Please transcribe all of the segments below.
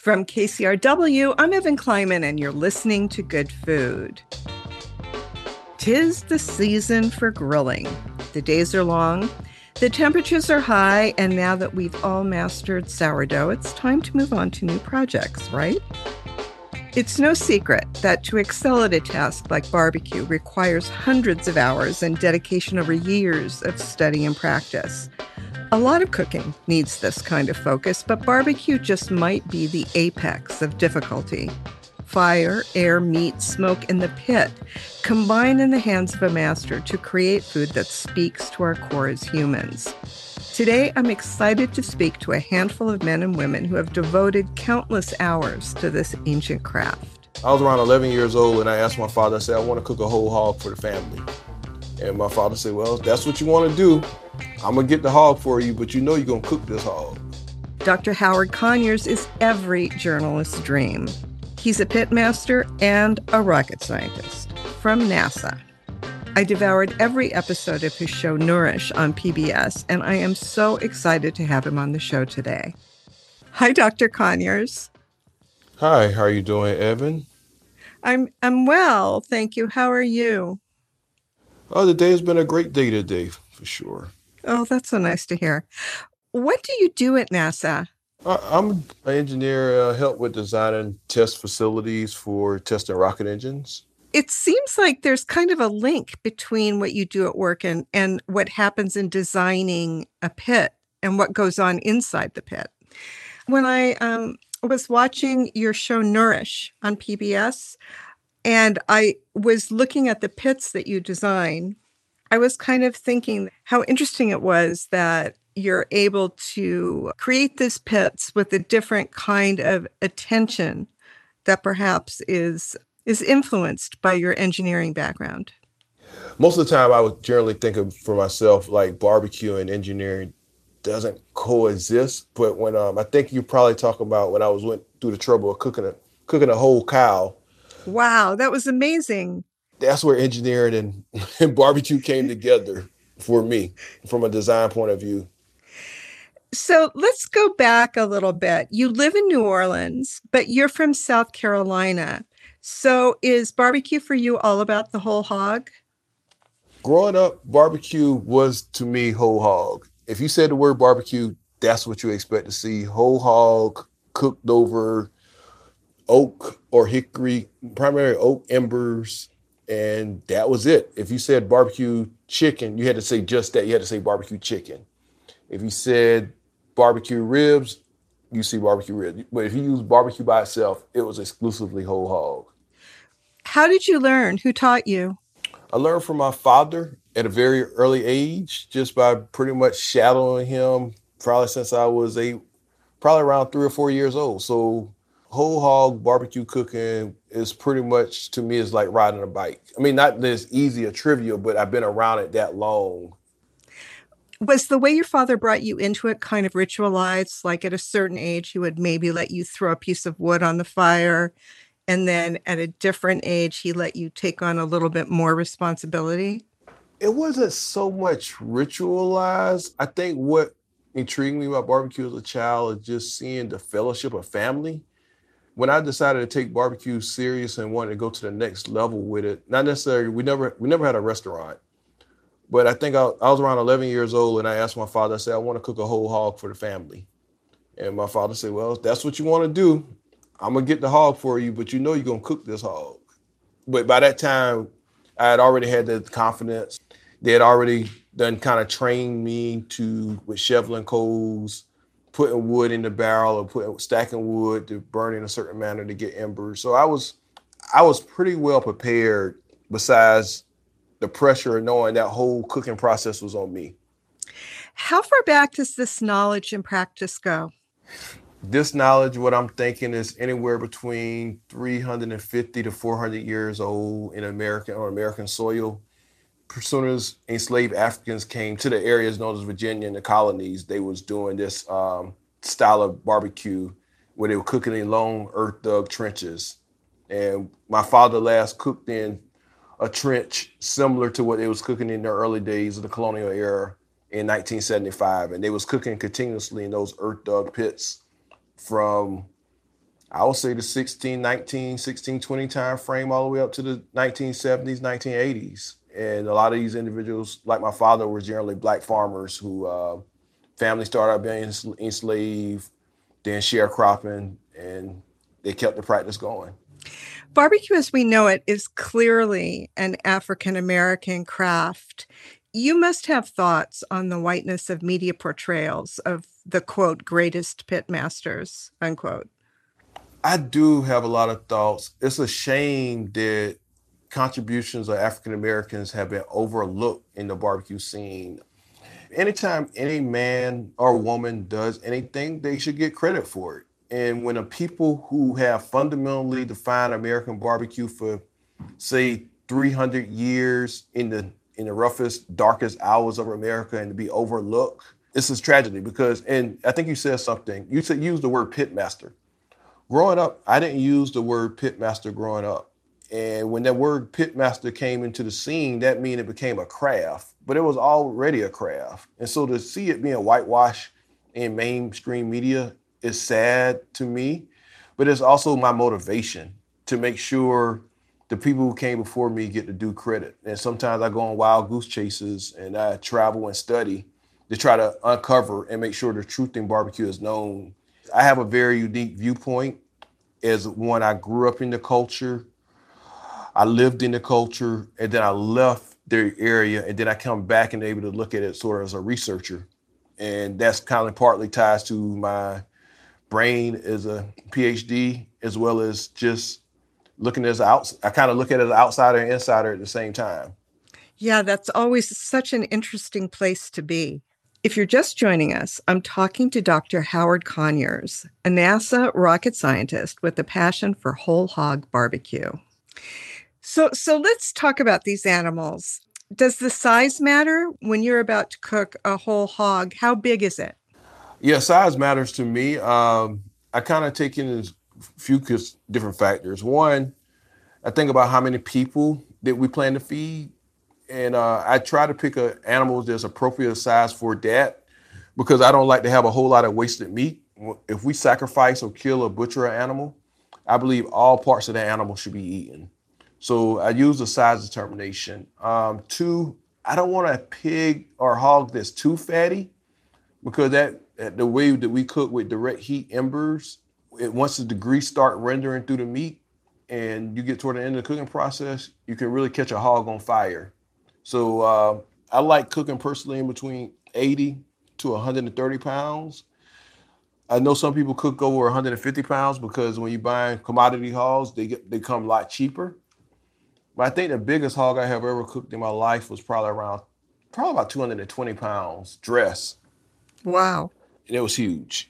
From KCRW, I'm Evan Kleiman, and you're listening to Good Food. 'Tis the season for grilling. The days are long, the temperatures are high, and now that we've all mastered sourdough, it's time to move on to new projects, right? It's no secret that to excel at a task like barbecue requires hundreds of hours and dedication over years of study and practice. A lot of cooking needs this kind of focus, but barbecue just might be the apex of difficulty. Fire, air, meat, smoke, and the pit combine in the hands of a master to create food that speaks to our core as humans. Today, I'm excited to speak to a handful of men and women who have devoted countless hours to this ancient craft. I was around 11 years old and I asked my father, I said, I want to cook a whole hog for the family. And my father said, well, if that's what you want to do, I'm going to get the hog for you, but you know you're going to cook this hog. Dr. Howard Conyers is every journalist's dream. He's a pitmaster and a rocket scientist from NASA. I devoured every episode of his show Nourish on PBS, and I am so excited to have him on the show today. Hi, Dr. Conyers. Hi, how are you doing, Evan? I'm well, thank you. How are you? Oh, the day has been a great day today, for sure. Oh, that's so nice to hear. What do you do at NASA? I'm an engineer, help with designing test facilities for testing rocket engines. It seems like there's kind of a link between what you do at work and what happens in designing a pit and what goes on inside the pit. When I was watching your show Nourish on PBS, and I was looking at the pits that you design, I was kind of thinking how interesting it was that you're able to create these pits with a different kind of attention that perhaps is influenced by your engineering background. Most of the time I would generally think of for myself like barbecue and engineering doesn't coexist. But when I think you're probably talking about when I went through the trouble of cooking a whole cow. Wow, that was amazing. That's where engineering and barbecue came together for me from a design point of view. So let's go back a little bit. You live in New Orleans, but you're from South Carolina. So is barbecue for you all about the whole hog? Growing up, barbecue was to me whole hog. If you said the word barbecue, that's what you expect to see. Whole hog cooked over oak or hickory, primarily oak embers, and that was it. If you said barbecue chicken, you had to say just that. You had to say barbecue chicken. If you said barbecue ribs, you see barbecue ribs. But if you use barbecue by itself, it was exclusively whole hog. How did you learn? Who taught you? I learned from my father at a very early age, just by pretty much shadowing him probably since I was probably around 3 or 4 years old. So whole hog barbecue cooking is pretty much, to me, is like riding a bike. I mean, not this easy or trivial, but I've been around it that long. Was the way your father brought you into it kind of ritualized? Like at a certain age, he would maybe let you throw a piece of wood on the fire, and then at a different age, he let you take on a little bit more responsibility? It wasn't so much ritualized. I think what intrigued me about barbecue as a child is just seeing the fellowship of family. When I decided to take barbecue serious and wanted to go to the next level with it, not necessarily, we never had a restaurant, but I think I was around 11 years old and I asked my father, I said, I want to cook a whole hog for the family. And my father said, well, if that's what you want to do, I'm going to get the hog for you, but you know you're going to cook this hog. But by that time, I had already had the confidence. They had already done kind of trained me with shoveling coals, putting wood in the barrel or stacking wood to burn in a certain manner to get embers. So I was pretty well prepared, besides the pressure of knowing that whole cooking process was on me. How far back does this knowledge and practice go? This knowledge, what I'm thinking, is anywhere between 350 to 400 years old in American soil. As soon as enslaved Africans came to the areas known as Virginia and the colonies, they was doing this style of barbecue where they were cooking in long earth dug trenches. And my father last cooked in a trench similar to what they was cooking in the early days of the colonial era in 1975. And they was cooking continuously in those earth dug pits from I would say the 1620 time frame all the way up to the 1970s, 1980s. And a lot of these individuals, like my father, were generally black farmers who family started out being enslaved, then sharecropping, and they kept the practice going. Barbecue as we know it is clearly an African American craft. You must have thoughts on the whiteness of media portrayals of the, quote, greatest pit masters, unquote. I do have a lot of thoughts. It's a shame that contributions of African Americans have been overlooked in the barbecue scene. Anytime any man or woman does anything, they should get credit for it. And when the people who have fundamentally defined American barbecue for, say, 300 years in the roughest, darkest hours of America and to be overlooked, it's a tragedy because, and I think you said something, you used the word pitmaster. Growing up, I didn't use the word pitmaster growing up. And when that word pitmaster came into the scene, that meant it became a craft, but it was already a craft. And so to see it being whitewashed in mainstream media is sad to me, but it's also my motivation to make sure the people who came before me get to do credit. And sometimes I go on wild goose chases and I travel and study to try to uncover and make sure the truth in barbecue is known. I have a very unique viewpoint as one. I grew up in the culture. I lived in the culture, and then I left the area, and then I come back and able to look at it sort of as a researcher. And that's kind of partly ties to my brain as a PhD, as well as just looking as I kind of look at it as an outsider and insider at the same time. Yeah, that's always such an interesting place to be. If you're just joining us, I'm talking to Dr. Howard Conyers, a NASA rocket scientist with a passion for whole hog barbecue. So let's talk about these animals. Does the size matter when you're about to cook a whole hog? How big is it? Yeah, size matters to me. I kind of take in a few different factors. One, I think about how many people that we plan to feed. And I try to pick animals that's appropriate size for that because I don't like to have a whole lot of wasted meat. If we sacrifice or kill or butcher an animal, I believe all parts of the animal should be eaten. So I use the size determination. Two, I don't want a pig or hog that's too fatty because the way that we cook with direct heat embers, once the grease start rendering through the meat and you get toward the end of the cooking process, you can really catch a hog on fire. So I like cooking personally in between 80 to 130 pounds. I know some people cook over 150 pounds because when you buy commodity hogs, they come a lot cheaper. But I think the biggest hog I have ever cooked in my life was probably about 220 pounds dressed. Wow. And it was huge.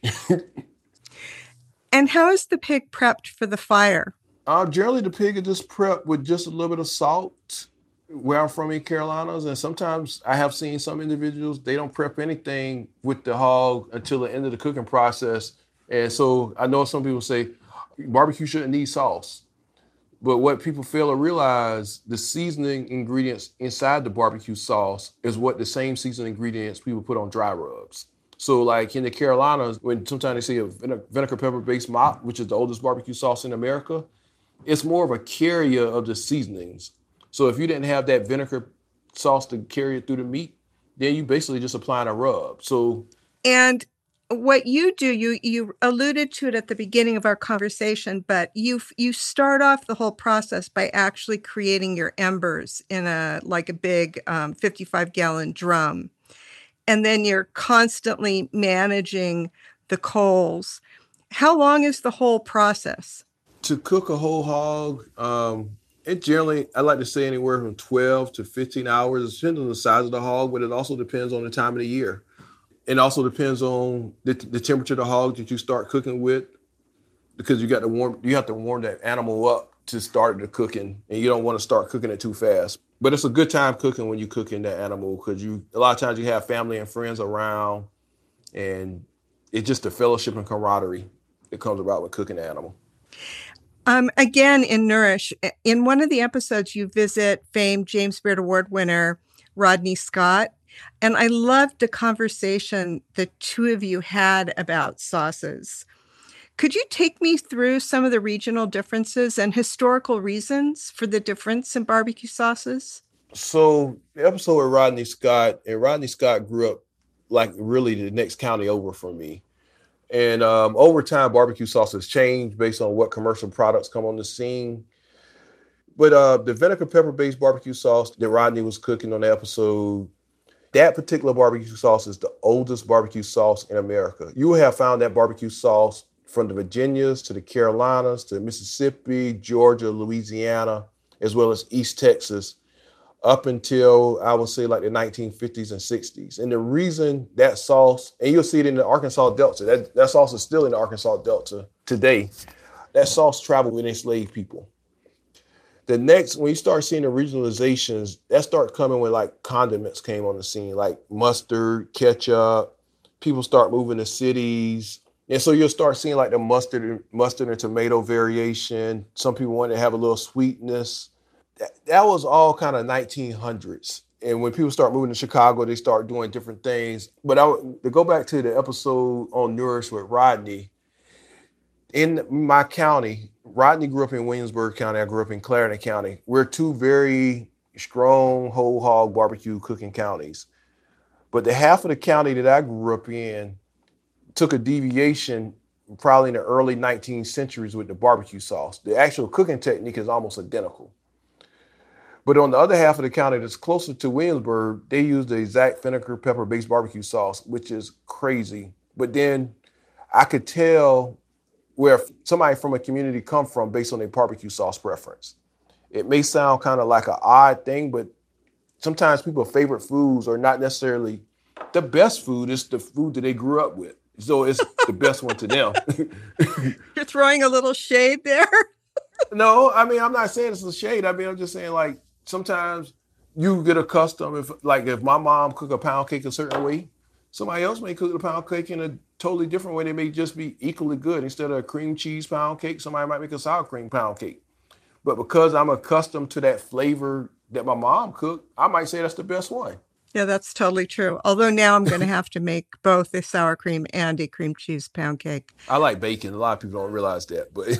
And how is the pig prepped for the fire? Generally, the pig is just prepped with just a little bit of salt. Where I'm from in Carolinas, and sometimes I have seen some individuals, they don't prep anything with the hog until the end of the cooking process. And so I know some people say barbecue shouldn't need sauce. But what people fail to realize, the seasoning ingredients inside the barbecue sauce is what the same seasoning ingredients people put on dry rubs. So like in the Carolinas, when sometimes they say a vinegar pepper-based mop, which is the oldest barbecue sauce in America, it's more of a carrier of the seasonings. So if you didn't have that vinegar sauce to carry it through the meat, then you basically just applying a rub. And what you do, you alluded to it at the beginning of our conversation, but you start off the whole process by actually creating your embers in a big 55-gallon drum. And then you're constantly managing the coals. How long is the whole process? To cook a whole hog, I like to say anywhere from 12 to 15 hours. It depends on the size of the hog, but it also depends on the time of the year. It also depends on the temperature of the hog that you start cooking with, because you have to warm that animal up to start the cooking, and you don't want to start cooking it too fast. But it's a good time cooking when you're cooking that animal because a lot of times you have family and friends around, and it's just the fellowship and camaraderie that comes about with cooking the animal. Again, in Nourish, in one of the episodes, you visit famed James Beard Award winner Rodney Scott. And I loved the conversation the two of you had about sauces. Could you take me through some of the regional differences and historical reasons for the difference in barbecue sauces? So the episode with Rodney Scott, and Rodney Scott grew up like really the next county over from me. And over time, barbecue sauce has changed based on what commercial products come on the scene. But the vinegar pepper based barbecue sauce that Rodney was cooking on the episode, that particular barbecue sauce is the oldest barbecue sauce in America. You will have found that barbecue sauce from the Virginias to the Carolinas to Mississippi, Georgia, Louisiana, as well as East Texas, up until I would say like the 1950s and 60s. And the reason that sauce, and you'll see it in the Arkansas Delta, that sauce is still in the Arkansas Delta today. That sauce traveled with enslaved people. The next, when you start seeing the regionalizations, that start coming when like condiments came on the scene, like mustard, ketchup. People start moving to cities. And so you'll start seeing like the mustard and tomato variation. Some people want to have a little sweetness. That was all kind of 1900s. And when people start moving to Chicago, they start doing different things. But to go back to the episode on Nourish with Rodney, in my county, Rodney grew up in Williamsburg County. I grew up in Clarendon County. We're two very strong whole hog barbecue cooking counties. But the half of the county that I grew up in took a deviation probably in the early 19th centuries with the barbecue sauce. The actual cooking technique is almost identical. But on the other half of the county that's closer to Williamsburg, they use the exact vinegar pepper-based barbecue sauce, which is crazy. But then I could tell where somebody from a community come from based on their barbecue sauce preference. It may sound kind of like an odd thing, but sometimes people's favorite foods are not necessarily the best food. It's the food that they grew up with. So it's the best one to them. You're throwing a little shade there. No, I mean, I'm not saying it's a shade. I mean, I'm just saying like sometimes you get accustomed if my mom cook a pound cake a certain way, somebody else may cook the pound cake in a totally different way. They may just be equally good. Instead of a cream cheese pound cake, somebody might make a sour cream pound cake. But because I'm accustomed to that flavor that my mom cooked, I might say that's the best one. Yeah, that's totally true. Although now I'm going to have to make both a sour cream and a cream cheese pound cake. I like bacon. A lot of people don't realize that, but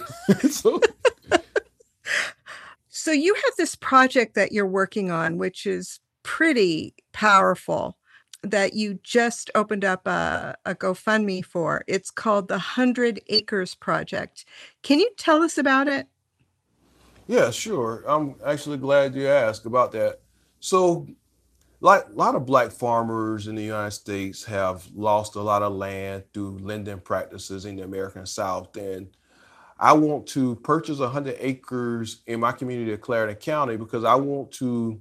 So you have this project that you're working on, which is pretty powerful, that you just opened up a GoFundMe for. It's called the 100 Acres Project. Can you tell us about it? Yeah, sure. I'm actually glad you asked about that. So, like a lot of Black farmers in the United States have lost a lot of land through lending practices in the American South. And I want to purchase 100 acres in my community of Clarendon County because I want to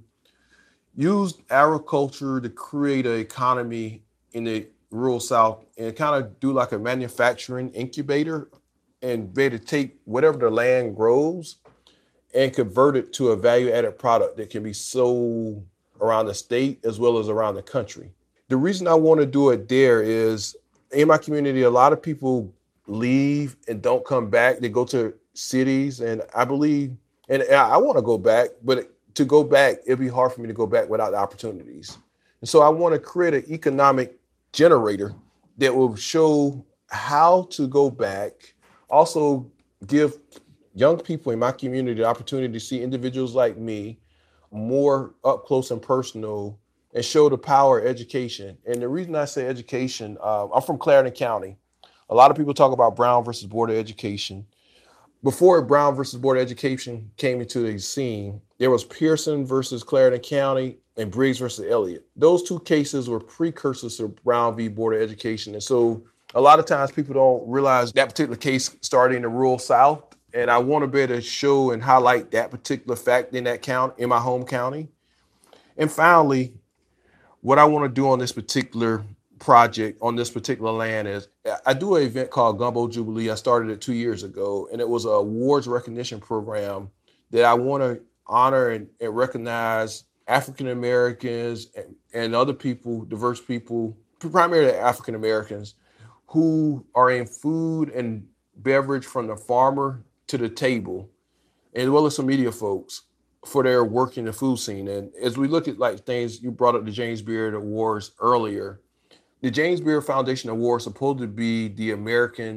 use agriculture to create an economy in the rural South and kind of do like a manufacturing incubator and be able to take whatever the land grows and convert it to a value-added product that can be sold around the state as well as around the country. The reason I want to do it there is in my community, a lot of people leave and don't come back. They go to cities, and I believe, and I want to go back, but to go back, it'd be hard for me to go back without the opportunities. And so I want to create an economic generator that will show how to go back, also give young people in my community the opportunity to see individuals like me more up close and personal and show the power of education. And the reason I say education, I'm from Clarendon County. A lot of people talk about Brown versus Board of Education. Before Brown versus Board of Education came into the scene, there was Pearson versus Clarendon County and Briggs versus Elliott. Those two cases were precursors to Brown v. Board of Education. And so a lot of times people don't realize that particular case started in the rural South. And I want to be able to show and highlight that particular fact in that county, in my home county. And finally, what I want to do on this particular project, on this particular land, is I do an event called Gumbo Jubilee. I started it 2 years ago, and it was an awards recognition program that I want to honor and recognize African Americans and other people, diverse people, primarily African Americans, who are in food and beverage from the farmer to the table, as well as some media folks, for their work in the food scene. And as we look at like things, you brought up the James Beard Awards earlier. The James Beard Foundation Award is supposed to be the American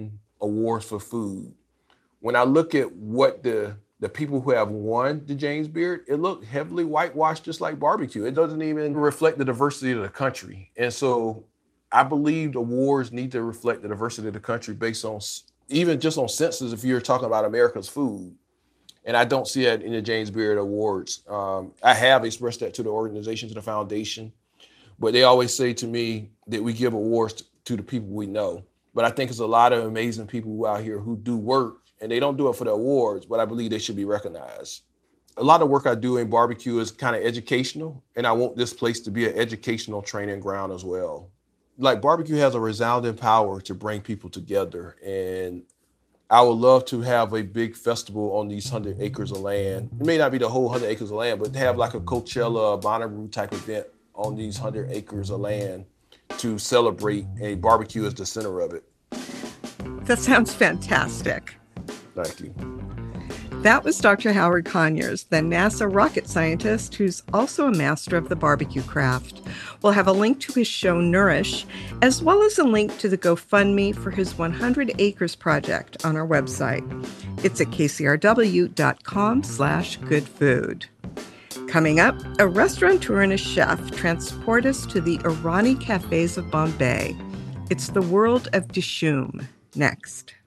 awards for food. When I look at what the people who have won the James Beard, it looked heavily whitewashed, just like barbecue. It doesn't even reflect the diversity of the country. And so I believe the awards need to reflect the diversity of the country based on, even just on census, if you're talking about America's food. And I don't see that in the James Beard Awards. I have expressed that to the organization, to the foundation, but they always say to me that we give awards to the people we know. But I think there's a lot of amazing people out here who do work, and they don't do it for the awards, but I believe they should be recognized. A lot of work I do in barbecue is kind of educational, and I want this place to be an educational training ground as well. Like, barbecue has a resounding power to bring people together, and I would love to have a big festival on these 100 acres of land. It may not be the whole 100 acres of land, but to have like a Coachella, Bonnaroo type event on these 100 acres of land to celebrate, and barbecue is the center of it. That sounds fantastic. Thank you. That was Dr. Howard Conyers, the NASA rocket scientist who's also a master of the barbecue craft. We'll have a link to his show Nourish, as well as a link to the GoFundMe for his 100 Acres project on our website. It's at kcrw.com/goodfood. Coming up, a restaurateur and a chef transport us to the Irani cafes of Bombay. It's the world of Dishoom. Next.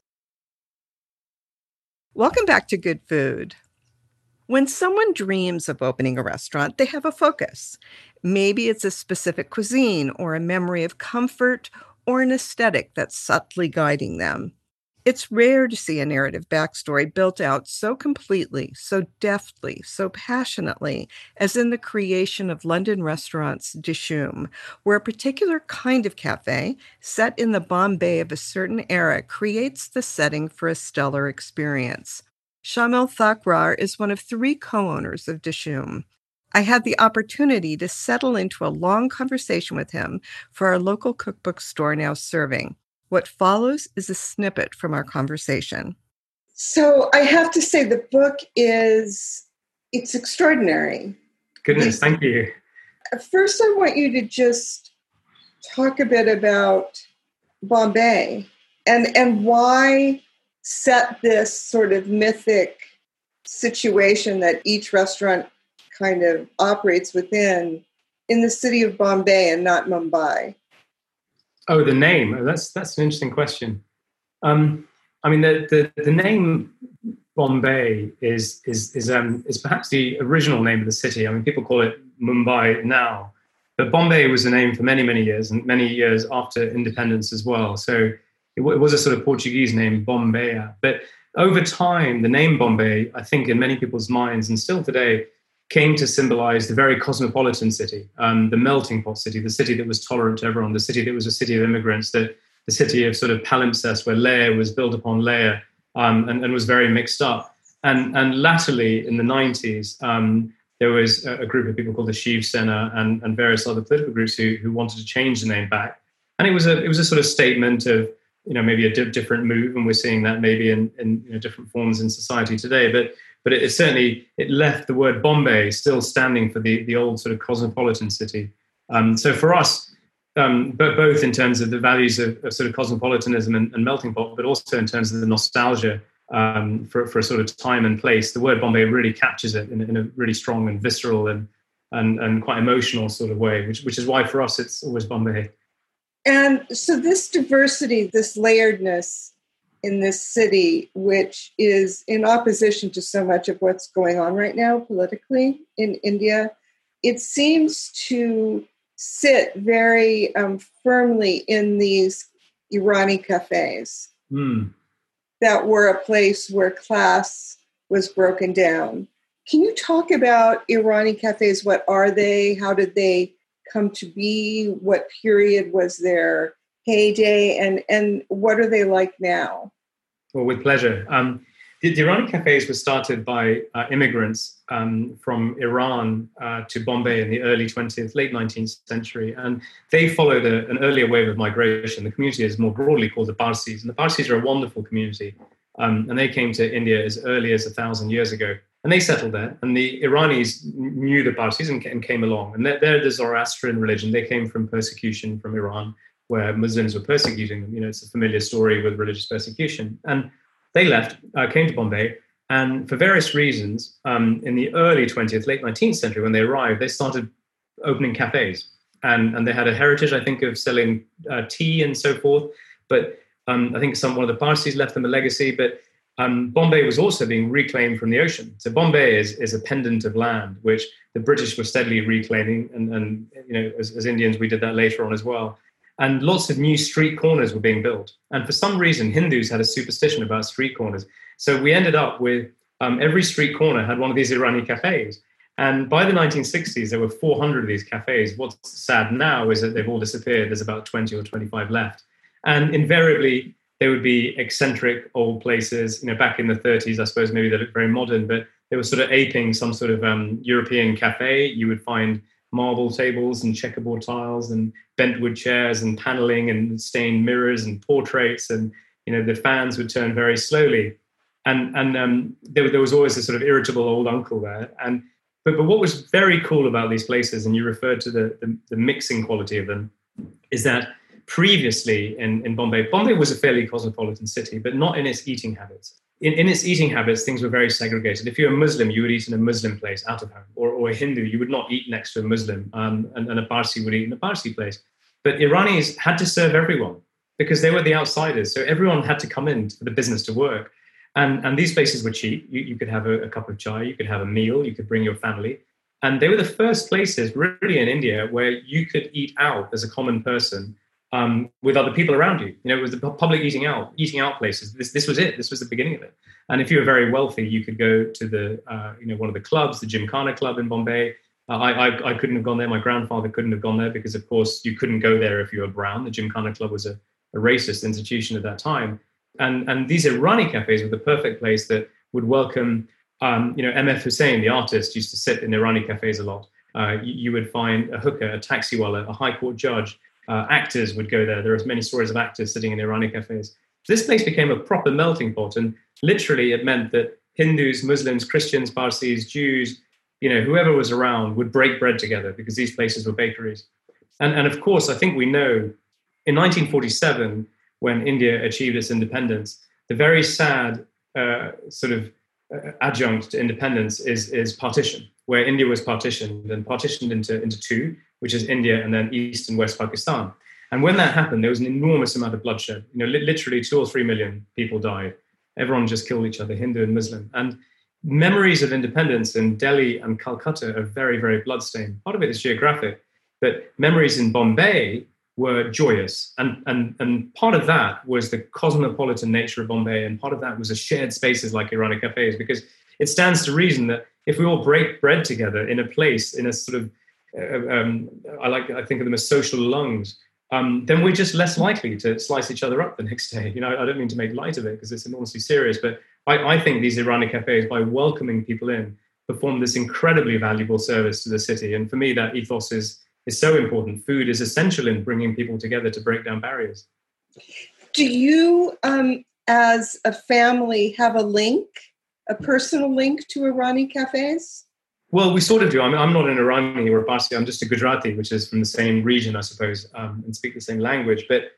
Welcome back to Good Food. When someone dreams of opening a restaurant, they have a focus. Maybe it's a specific cuisine or a memory of comfort or an aesthetic that's subtly guiding them. It's rare to see a narrative backstory built out so completely, so deftly, so passionately as in the creation of London restaurant's Dishoom, where a particular kind of cafe set in the Bombay of a certain era creates the setting for a stellar experience. Shamil Thakrar is one of 3 co-owners of Dishoom. I had the opportunity to settle into a long conversation with him for our local cookbook store now serving. What follows is a snippet from our conversation. So I have to say the book it's extraordinary. Goodness, thank you. First, I want you to just talk a bit about Bombay and why set this sort of mythic situation that each restaurant kind of operates within in the city of Bombay and not Mumbai. Oh, the name. That's an interesting question. I mean, the name Bombay is perhaps the original name of the city. I mean, people call it Mumbai now, but Bombay was the name for many, many years, and many years after independence as well. So it was a sort of Portuguese name, Bombeia. But over time, the name Bombay, I think in many people's minds, and still today, came to symbolize the very cosmopolitan city, the melting pot city, the city that was tolerant to everyone, the city that was a city of immigrants, the city of sort of palimpsest where layer was built upon layer and was very mixed up. And latterly in the 90s, there was a group of people called the Shiv Sena and various other political groups who wanted to change the name back. And it was a sort of statement of, maybe a different move, and we're seeing that maybe in different forms in society today. But it certainly left the word Bombay still standing for the old sort of cosmopolitan city. So for us, but both in terms of the values of sort of cosmopolitanism and melting pot, but also in terms of the nostalgia for a sort of time and place, the word Bombay really captures it in a really strong and visceral and quite emotional sort of way, which is why for us it's always Bombay. And so this diversity, this layeredness in this city, which is in opposition to so much of what's going on right now politically in India, it seems to sit very firmly in these Irani cafes that were a place where class was broken down. Can you talk about Irani cafes? What are they? How did they come to be? What period was their heyday? And what are they like now? Well, with pleasure. The Irani cafes were started by immigrants from Iran to Bombay in the early 20th, late 19th century. And they followed an earlier wave of migration. The community is more broadly called the Parsis. And the Parsis are a wonderful community. And they came to India as early as 1,000 years ago. And they settled there. And the Iranis knew the Parsis and came along. And they're the Zoroastrian religion. They came from persecution from Iran. where Muslims were persecuting them. It's a familiar story with religious persecution. And they left, came to Bombay, and for various reasons, in the early 20th, late 19th century, when they arrived, they started opening cafes. And they had a heritage, I think, of selling tea and so forth. But I think one of the Parsis left them a legacy. But Bombay was also being reclaimed from the ocean. So Bombay is a pendant of land, which the British were steadily reclaiming. And as Indians, we did that later on as well. And lots of new street corners were being built. And for some reason, Hindus had a superstition about street corners. So we ended up with every street corner had one of these Irani cafes. And by the 1960s, there were 400 of these cafes. What's sad now is that they've all disappeared. There's about 20 or 25 left. And invariably, they would be eccentric old places. Back in the 30s, I suppose maybe they looked very modern, but they were sort of aping some sort of European cafe. You would find marble tables and checkerboard tiles and bentwood chairs and paneling and stained mirrors and portraits. And, the fans would turn very slowly. And there was always a sort of irritable old uncle there. But what was very cool about these places, and you referred to the mixing quality of them, is that previously in Bombay was a fairly cosmopolitan city, but not in its eating habits. In its eating habits, things were very segregated. If you're a Muslim, you would eat in a Muslim place out of home, or a Hindu, you would not eat next to a Muslim, and a Parsi would eat in a Parsi place. But Iranis had to serve everyone because they were the outsiders. So everyone had to come in for the business to work. And these places were cheap. You could have a cup of chai, you could have a meal, you could bring your family. And they were the first places really in India where you could eat out as a common person with other people around you. It was the public eating out places. This was it. This was the beginning of it. And if you were very wealthy, you could go to the one of the clubs, the Gymkhana Club in Bombay. I couldn't have gone there. My grandfather couldn't have gone there because, of course, you couldn't go there if you were brown. The Gymkhana Club was a racist institution at that time. And these Irani cafes were the perfect place that would welcome, M.F. Hussain, the artist, used to sit in Irani cafes a lot. You would find a hooker, a taxiwala, a high court judge. Actors would go there. There are many stories of actors sitting in Irani cafes. This place became a proper melting pot. And literally it meant that Hindus, Muslims, Christians, Parsis, Jews, whoever was around would break bread together because these places were bakeries. And of course, I think we know in 1947, when India achieved its independence, the very sad adjunct to independence is partition, where India was partitioned into two, which is India and then East and West Pakistan. And when that happened, there was an enormous amount of bloodshed. Literally 2 or 3 million people died. Everyone just killed each other, Hindu and Muslim. And memories of independence in Delhi and Calcutta are very, very bloodstained. Part of it is geographic, but memories in Bombay were joyous. And part of that was the cosmopolitan nature of Bombay, and part of that was the shared spaces like Irani cafes, because it stands to reason that if we all break bread together in a place, in a sort of, I think of them as social lungs, then we're just less likely to slice each other up the next day. I don't mean to make light of it because it's enormously serious, but I think these Irani cafes, by welcoming people in, perform this incredibly valuable service to the city. And for me, that ethos is so important. Food is essential in bringing people together to break down barriers. Do you, as a family, have a personal link to Irani cafes? Well, we sort of do. I'm not an Irani or a Parsi. I'm just a Gujarati, which is from the same region, I suppose, and speak the same language. But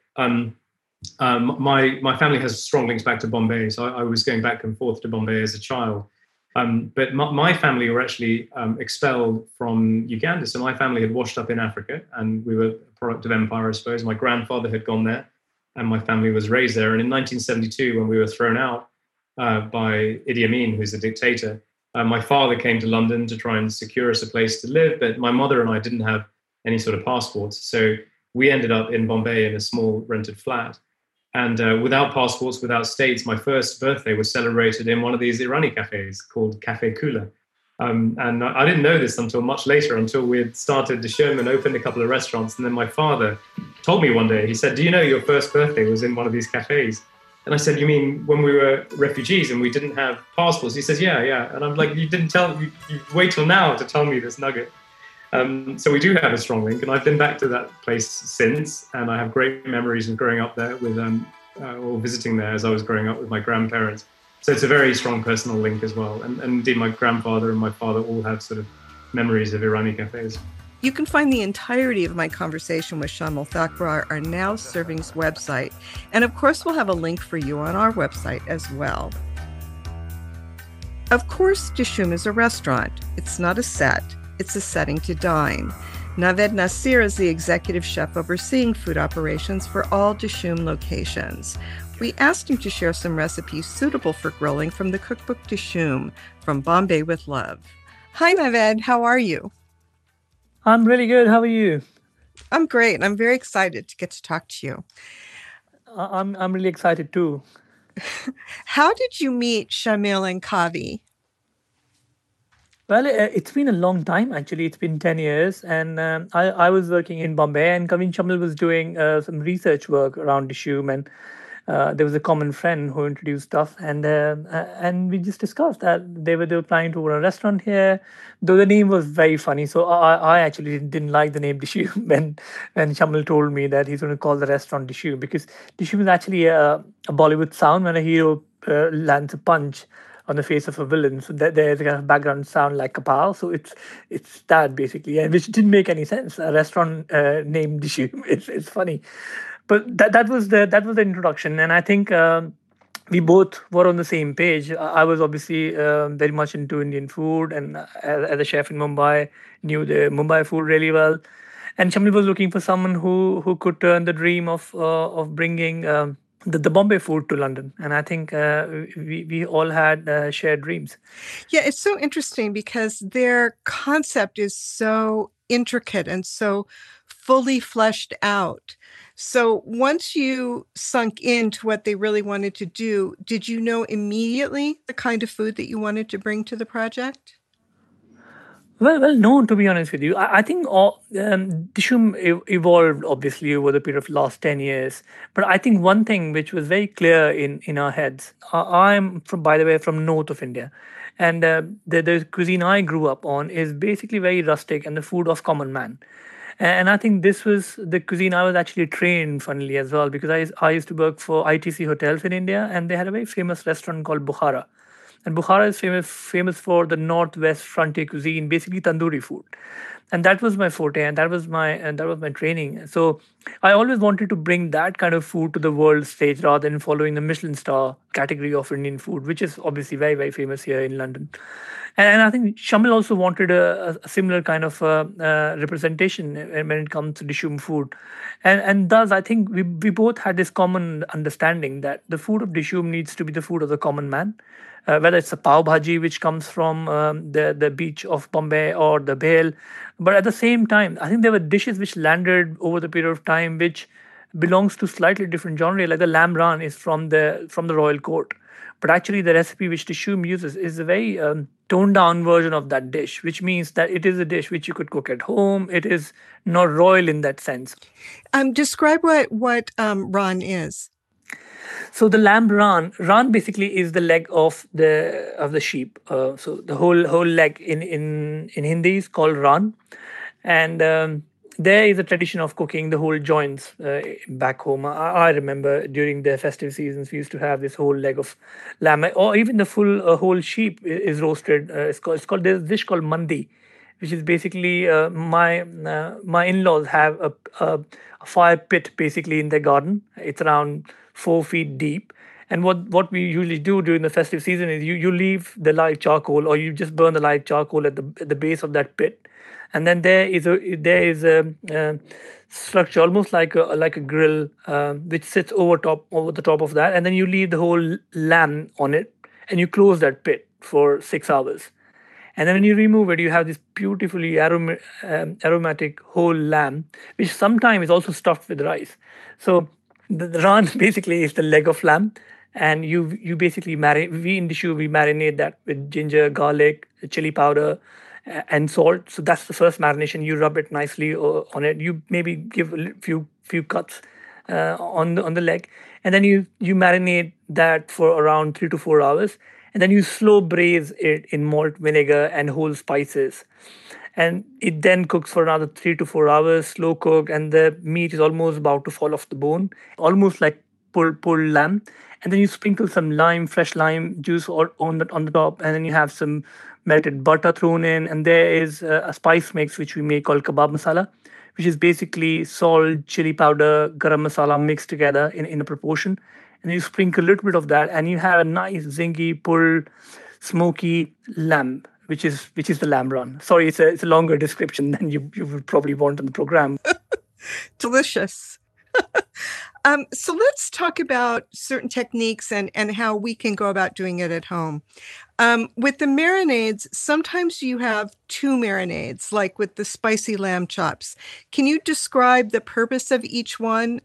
my family has strong links back to Bombay. So I was going back and forth to Bombay as a child. But my family were actually expelled from Uganda. So my family had washed up in Africa, and we were a product of empire, I suppose. My grandfather had gone there, and my family was raised there. And in 1972, when we were thrown out by Idi Amin, who's the dictator, my father came to London to try and secure us a place to live. But my mother and I didn't have any sort of passports. So we ended up in Bombay in a small rented flat. And without passports, without states, my first birthday was celebrated in one of these Irani cafes called Cafe Kula. And I didn't know this until much later, until we had started, the Sherman opened a couple of restaurants. And then my father told me one day, he said, "Do you know your first birthday was in one of these cafes?" And I said, "You mean when we were refugees and we didn't have passports?" He says, yeah. And I'm like, you wait till now to tell me this nugget. So we do have a strong link, and I've been back to that place since, and I have great memories of growing up there with or visiting there as I was growing up with my grandparents. So it's a very strong personal link as well. And indeed, my grandfather and my father all have sort of memories of Irani cafes. You can find the entirety of my conversation with Shamil Thakbar on our Now Servings website. And of course, we'll have a link for you on our website as well. Of course, Dishoom is a restaurant. It's not a set. It's a setting to dine. Naved Nasir is the executive chef overseeing food operations for all Dishoom locations. We asked him to share some recipes suitable for grilling from the cookbook Dishoom, From Bombay with Love. Hi, Naved. How are you? I'm really good. How are you? I'm great. I'm very excited to get to talk to you. I'm really excited too. How did you meet Shamil and Kavi? Well, it's been a long time, actually. It's been 10 years. And I was working in Bombay, and Kavin Shamil was doing some research work around Dishoom. And there was a common friend who introduced stuff. And we just discussed that they were planning to open a restaurant here, though the name was very funny. So I actually didn't like the name Dishoom when Shamil told me that he's going to call the restaurant Dishoom, because Dishoom is actually a Bollywood sound when a hero lands a punch on the face of a villain. So there's a kind of background sound like kapow. So it's that basically, and which didn't make any sense. A restaurant named Dishoom. It's funny, but that was the introduction, and I think we both were on the same page. I was obviously very much into Indian food, and as a chef in Mumbai, knew the Mumbai food really well. And Shamil was looking for someone who could turn the dream of bringing the Bombay food to London. And I think we all had shared dreams. Yeah, it's so interesting because their concept is so intricate and so fully fleshed out. So once you sunk into what they really wanted to do, did you know immediately the kind of food that you wanted to bring to the project? Well, no, to be honest with you. I think Dishoom evolved, obviously, over the period of last 10 years. But I think one thing which was very clear in our heads, I'm, by the way, from north of India. And the cuisine I grew up on is basically very rustic and the food of common man. And I think this was the cuisine I was actually trained, funnily, as well, because I used to work for ITC Hotels in India, and they had a very famous restaurant called Bukhara. And Bukhara is famous for the northwest frontier cuisine, basically tandoori food, and that was my forte, and that was my training. So I always wanted to bring that kind of food to the world stage rather than following the Michelin star category of Indian food, which is obviously very, very famous here in London. And I think Shamil also wanted a similar kind of representation when it comes to Dishoom food. And thus, I think we both had this common understanding that the food of Dishoom needs to be the food of the common man. Whether it's a pav bhaji, which comes from the beach of Bombay, or the bhel. But at the same time, I think there were dishes which landed over the period of time which belongs to slightly different genre, like the lamb ran is from the royal court. But actually, the recipe which Dishoom uses is a very toned down version of that dish, which means that it is a dish which you could cook at home. It is not royal in that sense. Describe what ran is. So the lamb ran basically is the leg of the sheep. So the whole leg in Hindi is called ran, and there is a tradition of cooking the whole joints back home. I remember during the festive seasons we used to have this whole leg of lamb, or even the full whole sheep is roasted. It's called there's a dish called mandi, which is basically my in-laws have a fire pit basically in their garden. It's around 4 feet deep. And what we usually do during the festive season is you leave the live charcoal, or you just burn the live charcoal at the base of that pit, and then there is a structure almost like a grill which sits over the top of that, and then you leave the whole lamb on it, and you close that pit for 6 hours. And then when you remove it, you have this beautifully aromatic whole lamb, which sometimes is also stuffed with rice. So the ran basically is the leg of lamb, and you basically we in Dishoom we marinate that with ginger, garlic, chili powder, and salt. So that's the first marination. You rub it nicely on it. You maybe give a few cuts on the leg, and then you marinate that for around 3 to 4 hours, and then you slow braise it in malt vinegar and whole spices. And it then cooks for another 3 to 4 hours, slow cook, and the meat is almost about to fall off the bone, almost like pulled lamb, and then you sprinkle some fresh lime juice on the top, and then you have some melted butter thrown in, and there is a spice mix which we make called kebab masala, which is basically salt, chili powder, garam masala mixed together in a proportion, and you sprinkle a little bit of that, and you have a nice zingy, pulled, smoky lamb, which is the lamb run. Sorry, it's a longer description than you would probably want in the program. Delicious. So let's talk about certain techniques and how we can go about doing it at home. With the marinades, sometimes you have two marinades, like with the spicy lamb chops. Can you describe the purpose of each one?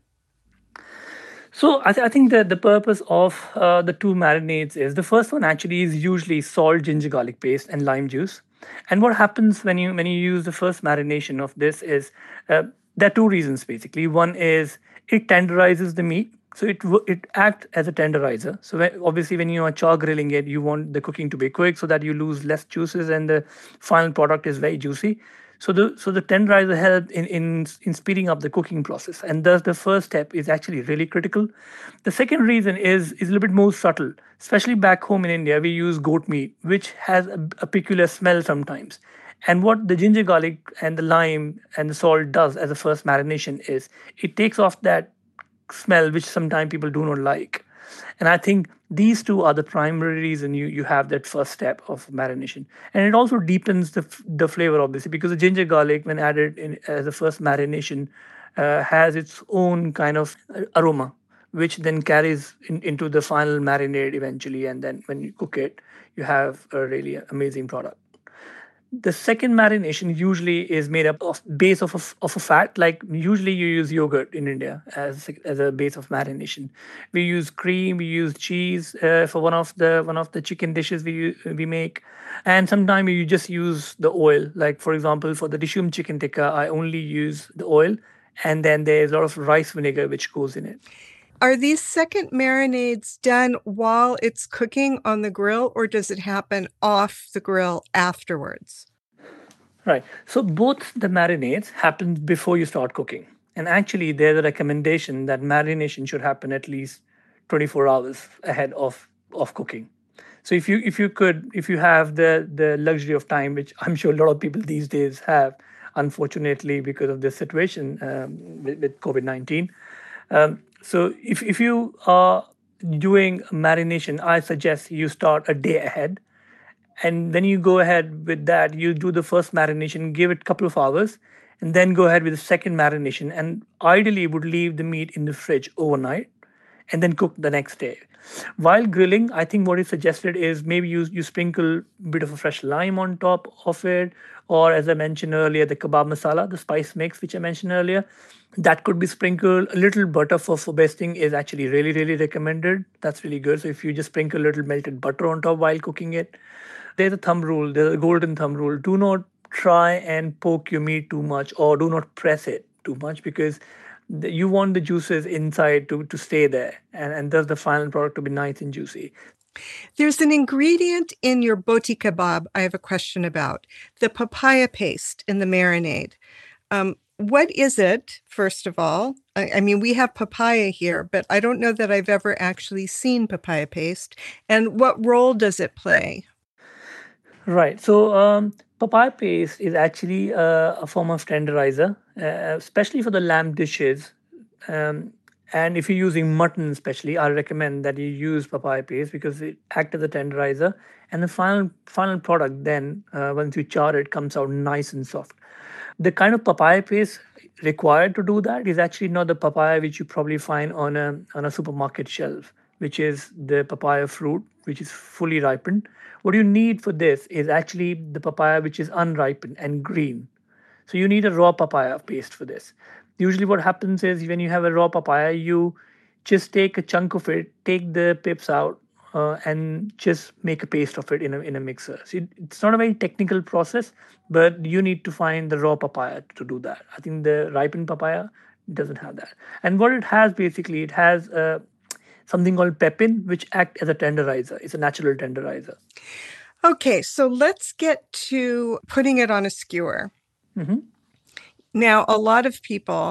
So I think that the purpose of the two marinades is, the first one actually is usually salt, ginger, garlic paste, and lime juice. And what happens when you use the first marination of this is, there are two reasons basically. One is it tenderizes the meat, so it acts as a tenderizer. So obviously when you are char grilling it, you want the cooking to be quick so that you lose less juices and the final product is very juicy. So the tenderizer helps in speeding up the cooking process, and thus the first step is actually really critical. The second reason is a little bit more subtle. Especially back home in India, we use goat meat, which has a peculiar smell sometimes. And what the ginger, garlic, and the lime and the salt does as a first marination is it takes off that smell, which sometimes people do not like. And I think these two are the primary reason you have that first step of marination. And it also deepens the flavor, obviously, because the ginger garlic, when added in as a first marination, has its own kind of aroma, which then carries into the final marinade eventually. And then when you cook it, you have a really amazing product. The second marination usually is made up of base of a fat. Like usually you use yogurt in India as a base of marination. We use cream, we use cheese for one of the chicken dishes we make, and sometimes you just use the oil. Like for example, for the Dishoom chicken tikka, I only use the oil, and then there's a lot of rice vinegar which goes in it. Are these second marinades done while it's cooking on the grill, or does it happen off the grill afterwards? Right. So both the marinades happen before you start cooking. And actually, there's a recommendation that marination should happen at least 24 hours ahead of cooking. So if you have the luxury of time, which I'm sure a lot of people these days have, unfortunately, because of this situation with COVID-19. So if you are doing marination, I suggest you start a day ahead. And then you go ahead with that. You do the first marination, give it a couple of hours, and then go ahead with the second marination. And ideally, would leave the meat in the fridge overnight and then cook the next day. While grilling, I think what is suggested is maybe you sprinkle a bit of a fresh lime on top of it, or as I mentioned earlier, the kebab masala, the spice mix, which I mentioned earlier, that could be sprinkled. A little butter for basting is actually really, really recommended. That's really good. So if you just sprinkle a little melted butter on top while cooking it, there's a golden thumb rule. Do not try and poke your meat too much, or do not press it too much, because you want the juices inside to stay there, and thus the final product to be nice and juicy. There's an ingredient in your boti kebab I have a question about, the papaya paste in the marinade. What is it, first of all? I mean, we have papaya here, but I don't know that I've ever actually seen papaya paste. And what role does it play? Right. So papaya paste is actually a form of tenderizer, especially for the lamb dishes. And if you're using mutton especially, I recommend that you use papaya paste because it acts as a tenderizer. And the final product then, once you char it, comes out nice and soft. The kind of papaya paste required to do that is actually not the papaya which you probably find on a supermarket shelf, which is the papaya fruit, which is fully ripened. What you need for this is actually the papaya which is unripened and green. So you need a raw papaya paste for this. Usually what happens is when you have a raw papaya, you just take a chunk of it, take the pips out, and just make a paste of it in a mixer. So it's not a very technical process, but you need to find the raw papaya to do that. I think the ripened papaya doesn't have that. And what it has basically, it has something called pepin, which acts as a tenderizer. It's a natural tenderizer. Okay, so let's get to putting it on a skewer. Mm-hmm. Now, a lot of people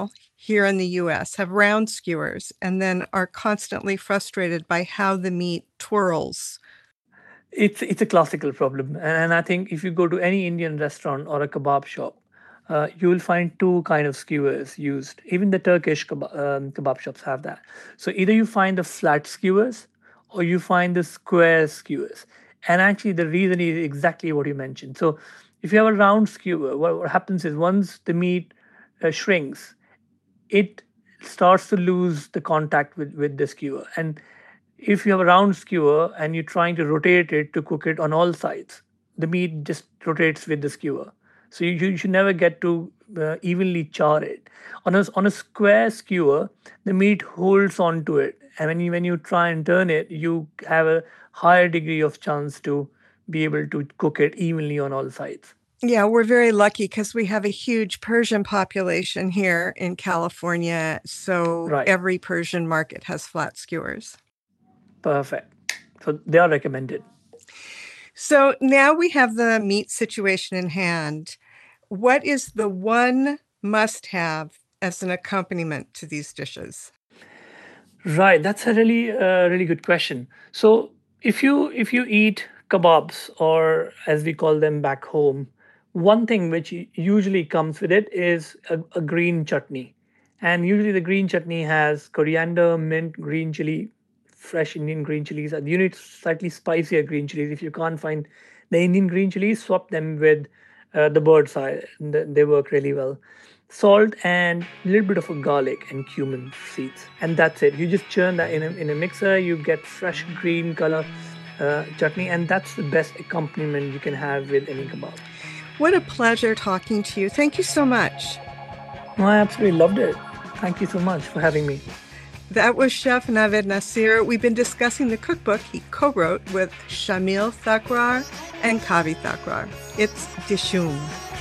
here in the US have round skewers and then are constantly frustrated by how the meat twirls. It's a classical problem, and I think if you go to any Indian restaurant or a kebab shop, you will find two kind of skewers used. Even the Turkish kebab shops have that. So either you find the flat skewers or you find the square skewers. And actually, the reason is exactly what you mentioned. So if you have a round skewer, what happens is once the meat shrinks, it starts to lose the contact with the skewer. And if you have a round skewer and you're trying to rotate it to cook it on all sides, the meat just rotates with the skewer. So you should never get to evenly char it. On a square skewer, the meat holds on to it. And when you try and turn it, you have a higher degree of chance to be able to cook it evenly on all sides. Yeah, we're very lucky because we have a huge Persian population here in California. So Right. every Persian market has flat skewers. Perfect. So they are recommended. So now we have the meat situation in hand. What is the one must-have as an accompaniment to these dishes? Right, that's a really good question. So if you eat kebabs, or as we call them back home, one thing which usually comes with it is a green chutney. And usually the green chutney has coriander, mint, green chili, fresh Indian green chilies. You need slightly spicier green chilies. If you can't find the Indian green chilies, swap them with the bird's eye. They work really well. Salt and a little bit of a garlic and cumin seeds, and that's it. You just churn that in a mixer. You get fresh green color chutney, and that's the best accompaniment you can have with any kebab. What a pleasure talking to you. Thank you so much. I absolutely loved it. Thank you so much for having me. That was Chef Navid Nasir. We've been discussing the cookbook he co-wrote with Shamil Thakrar and Kavi Thakrar. It's Dishoom.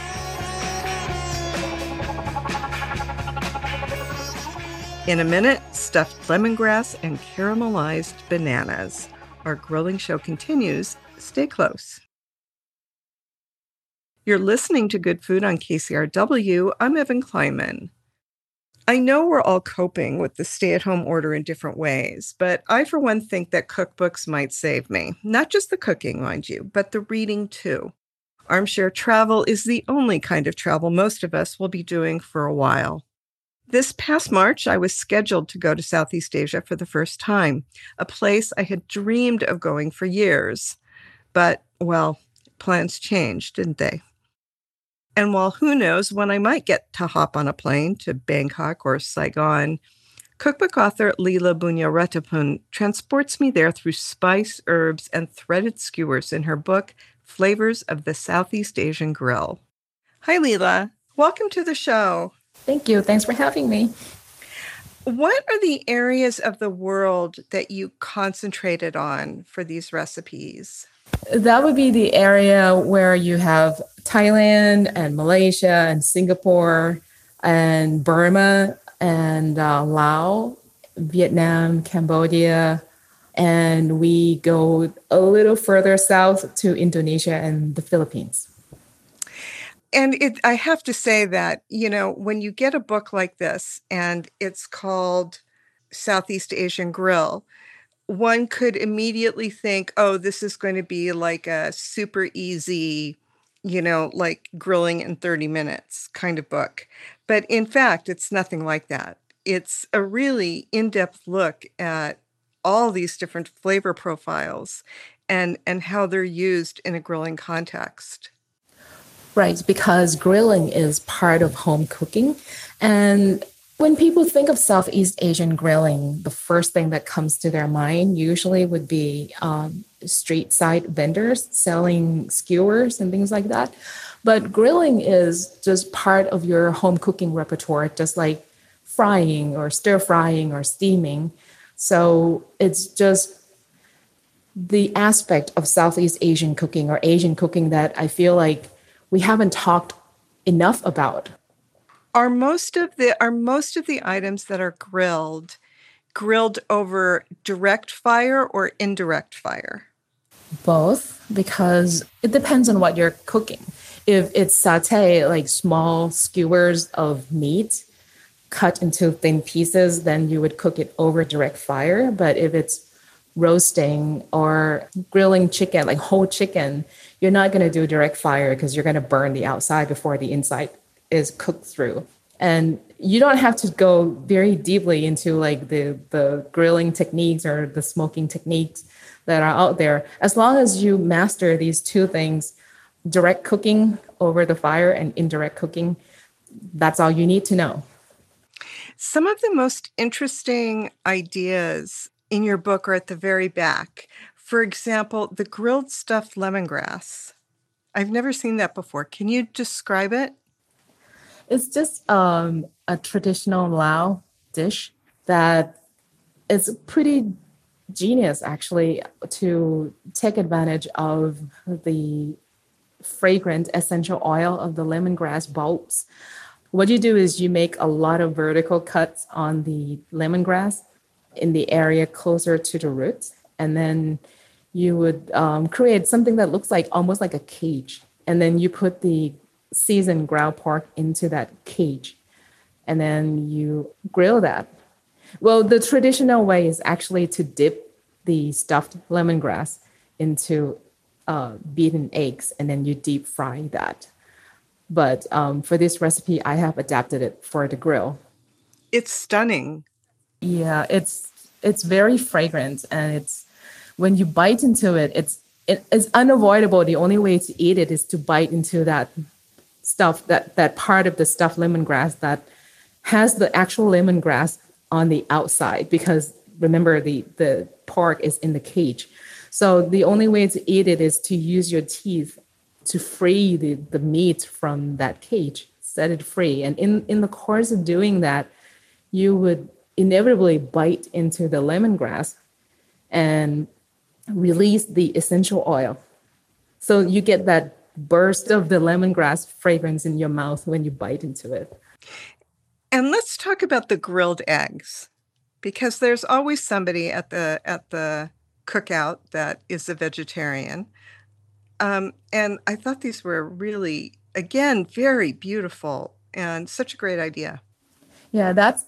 In a minute, stuffed lemongrass and caramelized bananas. Our grilling show continues. Stay close. You're listening to Good Food on KCRW. I'm Evan Kleinman. I know we're all coping with the stay-at-home order in different ways, but I, for one, think that cookbooks might save me. Not just the cooking, mind you, but the reading, too. Armchair travel is the only kind of travel most of us will be doing for a while. This past March, I was scheduled to go to Southeast Asia for the first time, a place I had dreamed of going for years. But, well, plans changed, didn't they? And while who knows when I might get to hop on a plane to Bangkok or Saigon, cookbook author Leela Bunyaratapun transports me there through spice, herbs, and threaded skewers in her book, Flavors of the Southeast Asian Grill. Hi, Leela. Welcome to the show. Thank you. Thanks for having me. What are the areas of the world that you concentrated on for these recipes? That would be the area where you have Thailand and Malaysia and Singapore and Burma and Laos, Vietnam, Cambodia, and we go a little further south to Indonesia and the Philippines. And I have to say that, when you get a book like this and it's called Southeast Asian Grill, one could immediately think, oh, this is going to be like a super easy, like grilling in 30 minutes kind of book. But in fact, it's nothing like that. It's a really in-depth look at all these different flavor profiles and how they're used in a grilling context. Right, because grilling is part of home cooking. And when people think of Southeast Asian grilling, the first thing that comes to their mind usually would be street side vendors selling skewers and things like that. But grilling is just part of your home cooking repertoire, just like frying or stir frying or steaming. So it's just the aspect of Southeast Asian cooking or Asian cooking that I feel like we haven't talked enough about. Are most of the items that are grilled over direct fire or indirect fire? Both, because it depends on what you're cooking. If it's sauté, like small skewers of meat, cut into thin pieces, then you would cook it over direct fire. But if it's roasting or grilling chicken, like whole chicken, you're not going to do direct fire because you're going to burn the outside before the inside is cooked through. And you don't have to go very deeply into like the grilling techniques or the smoking techniques that are out there. As long as you master these two things, direct cooking over the fire and indirect cooking, that's all you need to know. Some of the most interesting ideas in your book are at the very back. For example, the grilled stuffed lemongrass. I've never seen that before. Can you describe it? It's just a traditional Lao dish that is pretty genius, actually, to take advantage of the fragrant essential oil of the lemongrass bulbs. What you do is you make a lot of vertical cuts on the lemongrass in the area closer to the roots, and then you would create something that looks like almost like a cage, and then you put the seasoned ground pork into that cage, and then you grill that. Well, the traditional way is actually to dip the stuffed lemongrass into beaten eggs, and then you deep fry that. But for this recipe, I have adapted it for the grill. It's stunning. Yeah, it's very fragrant, and it's when you bite into it, it's unavoidable. The only way to eat it is to bite into that stuff, that part of the stuffed lemongrass that has the actual lemongrass on the outside, because remember the pork is in the cage. So the only way to eat it is to use your teeth to free the meat from that cage, set it free. And in the course of doing that, you would inevitably bite into the lemongrass and release the essential oil. So you get that burst of the lemongrass fragrance in your mouth when you bite into it. And let's talk about the grilled eggs, because there's always somebody at the cookout that is a vegetarian. And I thought these were really, again, very beautiful and such a great idea. Yeah, that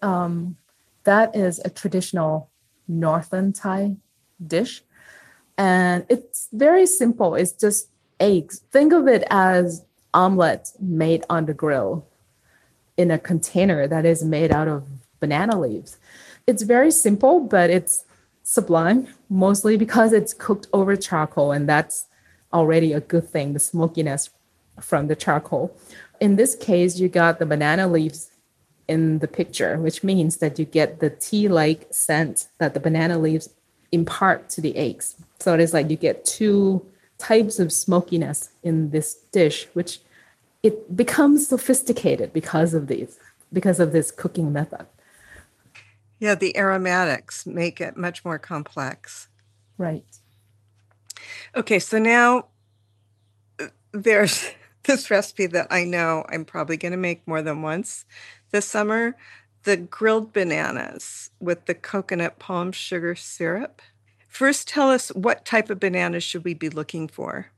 is a traditional Northern Thai dish. And it's very simple. It's just eggs. Think of it as omelet made on the grill in a container that is made out of banana leaves. It's very simple, but it's sublime, mostly because it's cooked over charcoal, and that's already a good thing, the smokiness from the charcoal. In this case, you got the banana leaves in the picture, which means that you get the tea-like scent that the banana leaves impart to the eggs. So it is like you get two types of smokiness in this dish, which it becomes sophisticated because of this cooking method. Yeah, the aromatics make it much more complex. Right. Okay, so now there's this recipe that I know I'm probably going to make more than once this summer, the grilled bananas with the coconut palm sugar syrup. First, tell us, what type of bananas should we be looking for?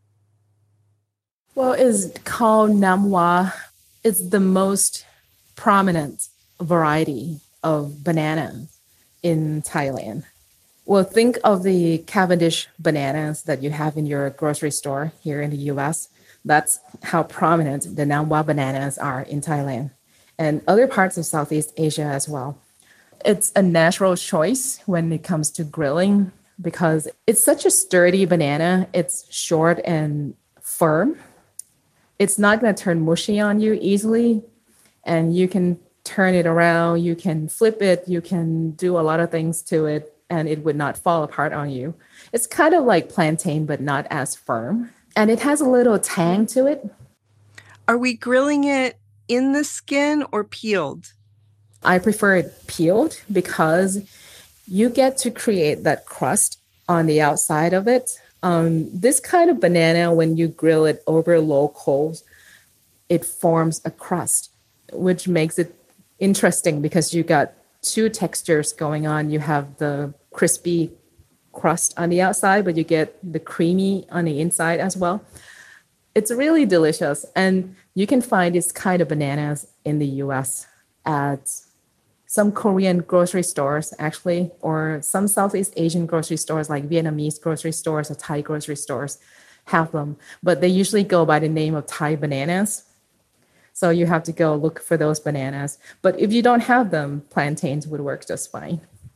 Well, it's called Nam Wa. It's the most prominent variety of banana in Thailand. Well, think of the Cavendish bananas that you have in your grocery store here in the US. That's how prominent the Nam Wa bananas are in Thailand and other parts of Southeast Asia as well. It's a natural choice when it comes to grilling because it's such a sturdy banana. It's short and firm. It's not going to turn mushy on you easily, and you can turn it around, you can flip it, you can do a lot of things to it, and it would not fall apart on you. It's kind of like plantain, but not as firm. And it has a little tang to it. Are we grilling it in the skin or peeled? I prefer it peeled because you get to create that crust on the outside of it. This kind of banana, when you grill it over low coals, it forms a crust, which makes it interesting because you got two textures going on. You have the crispy crust on the outside, but you get the creamy on the inside as well. It's really delicious. And you can find this kind of bananas in the US. at some Korean grocery stores, actually, or some Southeast Asian grocery stores like Vietnamese grocery stores or Thai grocery stores have them. But they usually go by the name of Thai bananas. So you have to go look for those bananas. But if you don't have them, plantains would work just fine.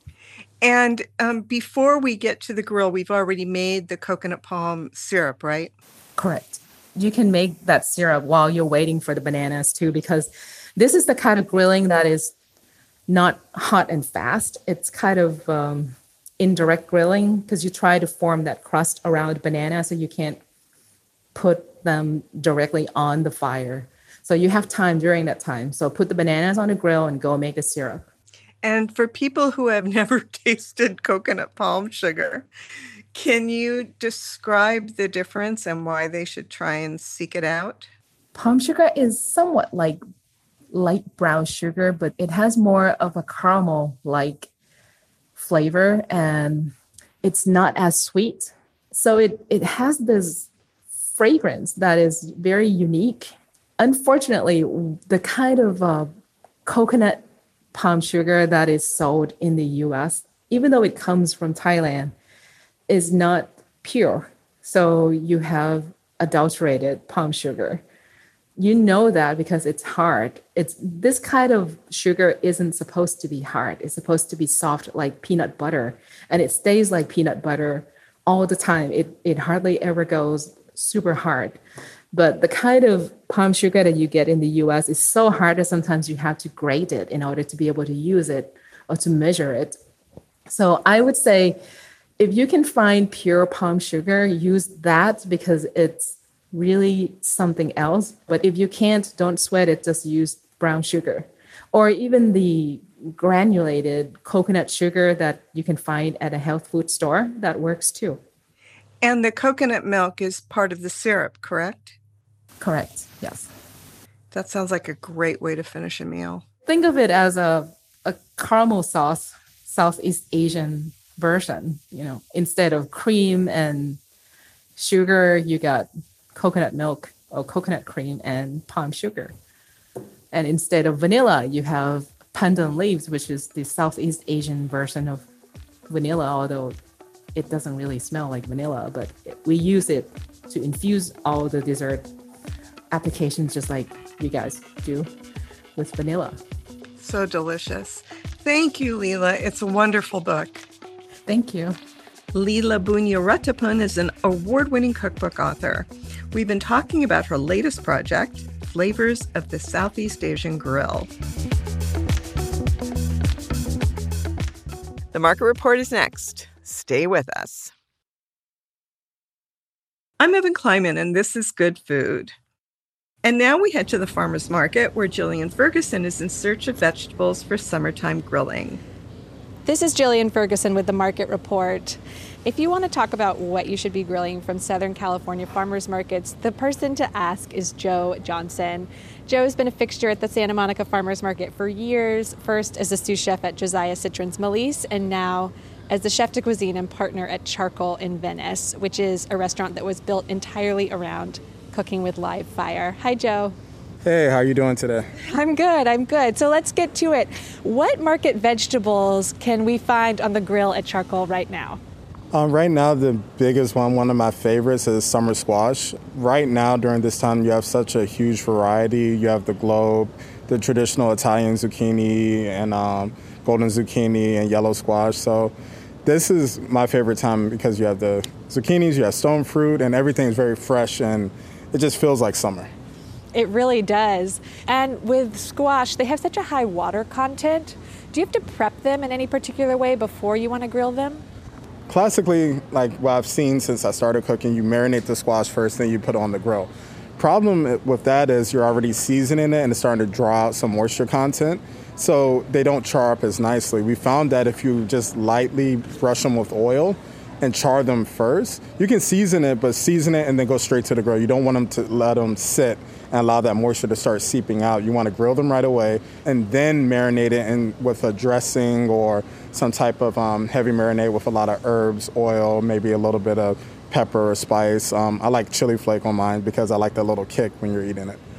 And before we get to the grill, we've already made the coconut palm syrup, right? Correct. You can make that syrup while you're waiting for the bananas too, because this is the kind of grilling that is not hot and fast. It's kind of indirect grilling because you try to form that crust around banana so you can't put them directly on the fire. So you have time during that time. So put the bananas on the grill and go make the syrup. And for people who have never tasted coconut palm sugar, can you describe the difference and why they should try and seek it out? Palm sugar is somewhat like light brown sugar, but it has more of a caramel-like flavor and it's not as sweet. So it has this fragrance that is very unique. Unfortunately, the kind of coconut palm sugar that is sold in the US, even though it comes from Thailand, is not pure. So you have adulterated palm sugar. You know that because it's hard. This kind of sugar isn't supposed to be hard. It's supposed to be soft like peanut butter. And it stays like peanut butter all the time. It hardly ever goes super hard. But the kind of palm sugar that you get in the US is so hard that sometimes you have to grate it in order to be able to use it or to measure it. So I would say if you can find pure palm sugar, use that because it's really something else. But if you can't, don't sweat it, just use brown sugar. Or even the granulated coconut sugar that you can find at a health food store, that works too. And the coconut milk is part of the syrup, correct? Correct, yes. That sounds like a great way to finish a meal. Think of it as a caramel sauce, Southeast Asian version. Instead of cream and sugar, you got coconut milk or coconut cream and palm sugar. And instead of vanilla, you have pandan leaves, which is the Southeast Asian version of vanilla, although it doesn't really smell like vanilla, but we use it to infuse all the dessert applications just like you guys do with vanilla. So delicious. Thank you, Leela. It's a wonderful book. Thank you. Leela Punyarattappan is an award-winning cookbook author. We've been talking about her latest project, Flavors of the Southeast Asian Grill. The Market Report is next. Stay with us. I'm Evan Kleiman, and this is Good Food. And now we head to the farmer's market where Jillian Ferguson is in search of vegetables for summertime grilling. This is Jillian Ferguson with the Market Report. If you want to talk about what you should be grilling from Southern California farmers markets, the person to ask is Joe Johnson. Joe's been a fixture at the Santa Monica Farmers Market for years, first as a sous chef at Josiah Citron's Melise, and now as the chef de cuisine and partner at Charcoal in Venice, which is a restaurant that was built entirely around cooking with live fire. Hi, Joe. Hey, how are you doing today? I'm good. So let's get to it. What market vegetables can we find on the grill at Charcoal right now? Right now, the biggest one of my favorites is summer squash. Right now, during this time, you have such a huge variety. You have the globe, the traditional Italian zucchini, and golden zucchini and yellow squash. So this is my favorite time because you have the zucchinis, you have stone fruit, and everything is very fresh, and it just feels like summer. It really does. And with squash, they have such a high water content. Do you have to prep them in any particular way before you want to grill them? Classically, like what I've seen since I started cooking, you marinate the squash first, then you put it on the grill. Problem with that is you're already seasoning it and it's starting to draw out some moisture content, so they don't char up as nicely. We found that if you just lightly brush them with oil and char them first, you can season it, but season it and then go straight to the grill. You don't want them to let them sit and allow that moisture to start seeping out. You want to grill them right away and then marinate it with a dressing or some type of heavy marinade with a lot of herbs, oil, maybe a little bit of pepper or spice. I like chili flake on mine because I like that little kick when you're eating it. Yeah,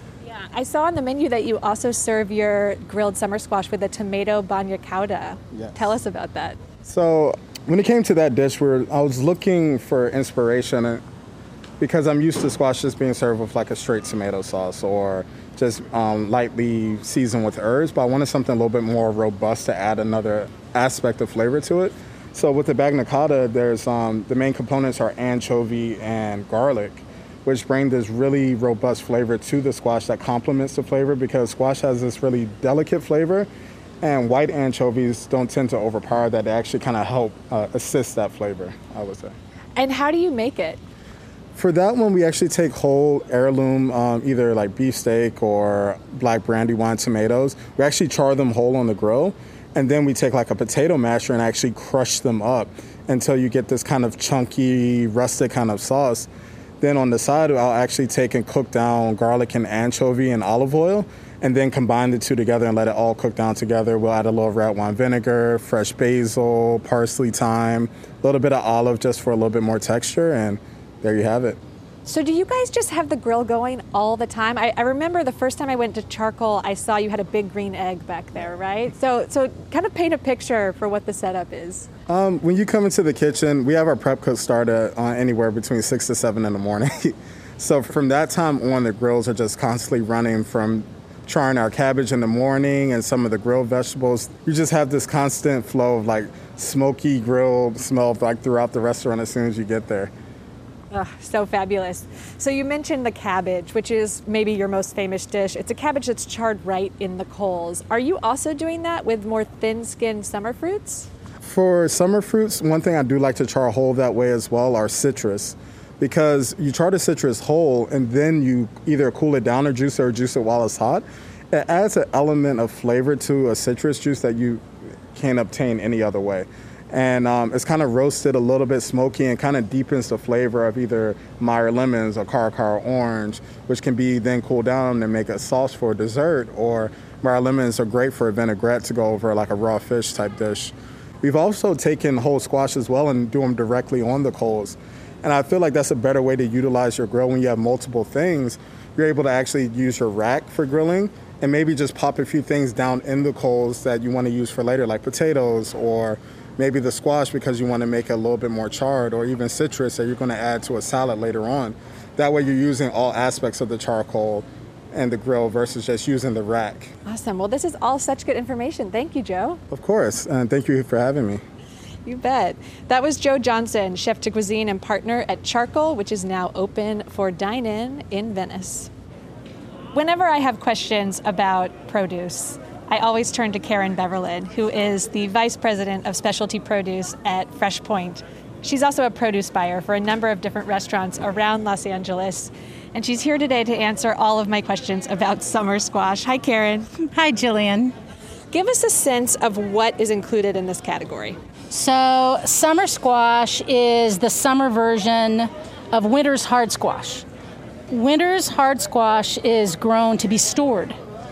I saw on the menu that you also serve your grilled summer squash with a tomato bagna cauda. Yes. Tell us about that. So when it came to that dish, I was looking for inspiration because I'm used to squash just being served with like a straight tomato sauce or just lightly seasoned with herbs, but I wanted something a little bit more robust to add another aspect of flavor to it. So with the bagna cauda, there's the main components are anchovy and garlic, which bring this really robust flavor to the squash that complements the flavor because squash has this really delicate flavor and white anchovies don't tend to overpower that. They actually kind of help assist that flavor, I would say. And how do you make it? For that one, we actually take whole heirloom, either like beefsteak or black brandywine tomatoes. We actually char them whole on the grill, and then we take like a potato masher and actually crush them up until you get this kind of chunky, rustic kind of sauce. Then on the side, I'll actually take and cook down garlic and anchovy and olive oil, and then combine the two together and let it all cook down together. We'll add a little red wine vinegar, fresh basil, parsley, thyme, a little bit of olive just for a little bit more texture, and there you have it. So do you guys just have the grill going all the time? I remember the first time I went to Charcoal, I saw you had a big green egg back there, right? So kind of paint a picture for what the setup is. When you come into the kitchen, we have our prep cook start at anywhere between 6 to 7 in the morning. So from that time on, the grills are just constantly running from charring our cabbage in the morning and some of the grilled vegetables. You just have this constant flow of like smoky grilled smell like throughout the restaurant as soon as you get there. Oh, so fabulous. So you mentioned the cabbage, which is maybe your most famous dish. It's a cabbage that's charred right in the coals. Are you also doing that with more thin-skinned summer fruits? For summer fruits, one thing I do like to char whole that way as well are citrus, because you char the citrus whole and then you either cool it down or juice it while it's hot. It adds an element of flavor to a citrus juice that you can't obtain any other way. And it's kind of roasted a little bit smoky and kind of deepens the flavor of either Meyer lemons or Caracara orange, which can be then cooled down and make a sauce for dessert, or Meyer lemons are great for a vinaigrette to go over like a raw fish type dish. We've also taken whole squash as well and do them directly on the coals. And I feel like that's a better way to utilize your grill when you have multiple things. You're able to actually use your rack for grilling and maybe just pop a few things down in the coals that you want to use for later, like potatoes or maybe the squash because you want to make it a little bit more charred, or even citrus that you're going to add to a salad later on. That way you're using all aspects of the charcoal and the grill versus just using the rack. Awesome. Well, this is all such good information. Thank you, Joe. Of course, and thank you for having me. You bet. That was Joe Johnson, chef de cuisine and partner at Charcoal, which is now open for dine-in in Venice. Whenever I have questions about produce, I always turn to Karen Beverlin, who is the Vice President of Specialty Produce at Fresh Point. She's also a produce buyer for a number of different restaurants around Los Angeles, and she's here today to answer all of my questions about summer squash. Hi, Karen. Hi, Jillian. Give us a sense of what is included in this category. So, summer squash is the summer version of winter's hard squash. Winter's hard squash is grown to be stored.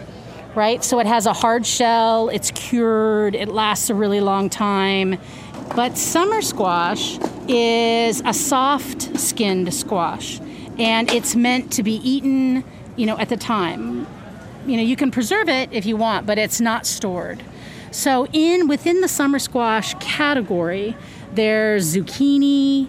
Right? So it has a hard shell, it's cured, it lasts a really long time. But summer squash is a soft-skinned squash, and it's meant to be eaten, at the time. You can preserve it if you want, but it's not stored. So within the summer squash category, there's zucchini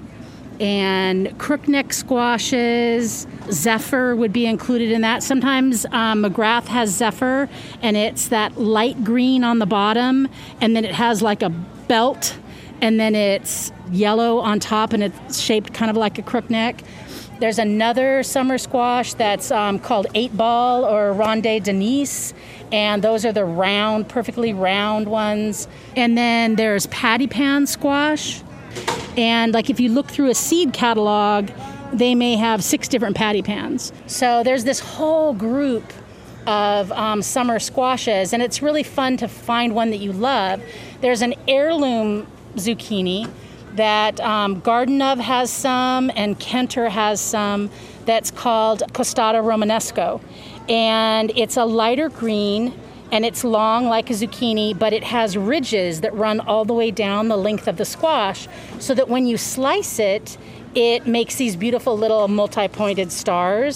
and crookneck squashes. Zephyr would be included in that. Sometimes McGrath has Zephyr, and it's that light green on the bottom, and then it has like a belt, and then it's yellow on top, and it's shaped kind of like a crookneck. There's another summer squash that's called 8-ball or Ronde Denise, and those are the round, perfectly round ones. And then there's patty pan squash. And like if you look through a seed catalog, they may have 6 different patty pans. So there's this whole group of summer squashes, and it's really fun to find one that you love. There's an heirloom zucchini that Garden of has some, and Kenter has some, that's called Costata Romanesco. And it's a lighter green, and it's long like a zucchini, but it has ridges that run all the way down the length of the squash, so that when you slice it, it makes these beautiful little multi-pointed stars.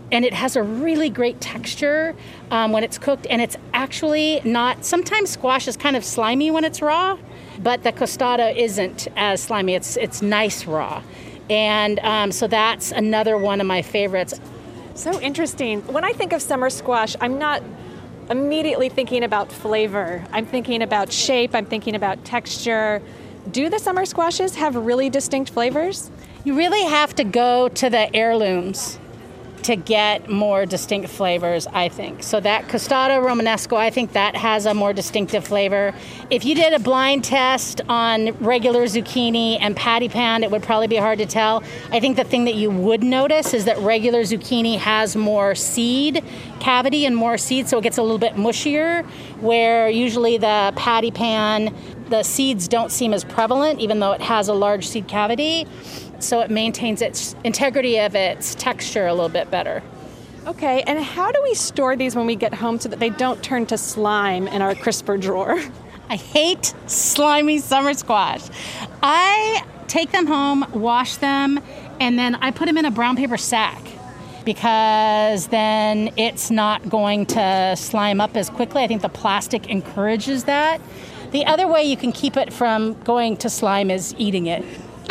and it has a really great texture when it's cooked, and it's actually not, sometimes squash is kind of slimy when it's raw, but the costada isn't as slimy. It's nice raw. And so that's another one of my favorites. So interesting. When I think of summer squash, I'm not immediately thinking about flavor. I'm thinking about shape. I'm thinking about texture. Do the summer squashes have really distinct flavors? You really have to go to the heirlooms to get more distinct flavors, I think. So that costada romanesco, I think that has a more distinctive flavor. If you did a blind test on regular zucchini and patty pan, it would probably be hard to tell. I think the thing that you would notice is that regular zucchini has more seed cavity and more seed, so it gets a little bit mushier, where usually the patty pan, the seeds don't seem as prevalent, even though it has a large seed cavity. So it maintains its integrity of its texture a little bit better. Okay, and how do we store these when we get home so that they don't turn to slime in our crisper drawer? I hate slimy summer squash. I take them home, wash them, and then I put them in a brown paper sack because then it's not going to slime up as quickly. I think the plastic encourages that. The other way you can keep it from going to slime is eating it.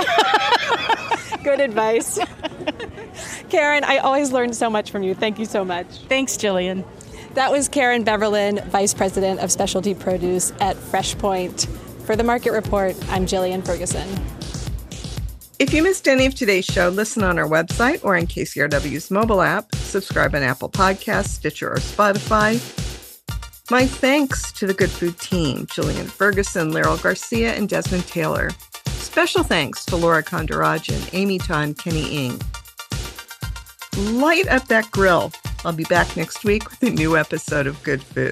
Good advice. Karen, I always learn so much from you. Thank you so much. Thanks, Jillian. That was Karen Beverlin, Vice President of Specialty Produce at FreshPoint. For the Market Report, I'm Jillian Ferguson. If you missed any of today's show, listen on our website or in KCRW's mobile app. Subscribe on Apple Podcasts, Stitcher, or Spotify. My thanks to the Good Food team, Jillian Ferguson, Laryl Garcia, and Desmond Taylor. Special thanks to Laura Kondarajan, Amy Tan, Kenny Ng. Light up that grill. I'll be back next week with a new episode of Good Food.